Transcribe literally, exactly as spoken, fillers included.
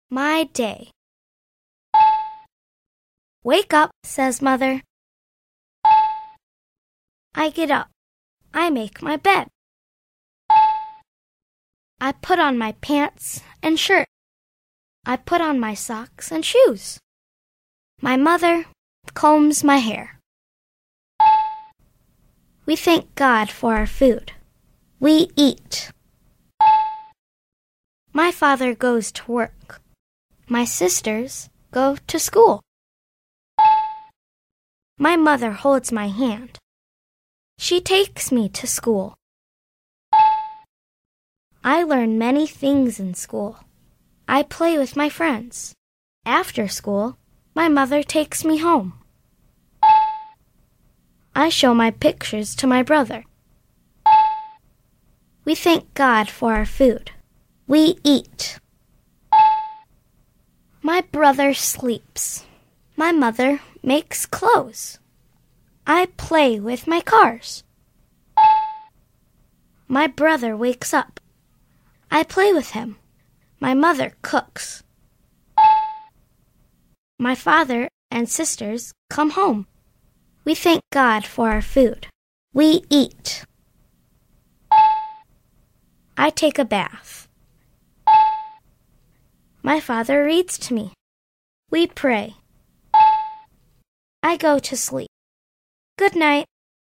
My day. Wake up, says Mother. I get up. I make my bed. I put on my pants and shirt. I put on my socks and shoes. My mother combs my hair. We thank God for our food. We eat. My father goes to work. My sisters go to school. My mother holds my hand. She takes me to school. I learn many things in school. I play with my friends. After school, my mother takes me home. I show my pictures to my brother. We thank God for our food. We eat. My brother sleeps. My mother makes clothes. I play with my cars. My brother wakes up. I play with him. My mother cooks. My father and sisters come home. We thank God for our food. We eat. I take a bath. My father reads to me. We pray. I go to sleep. Good night.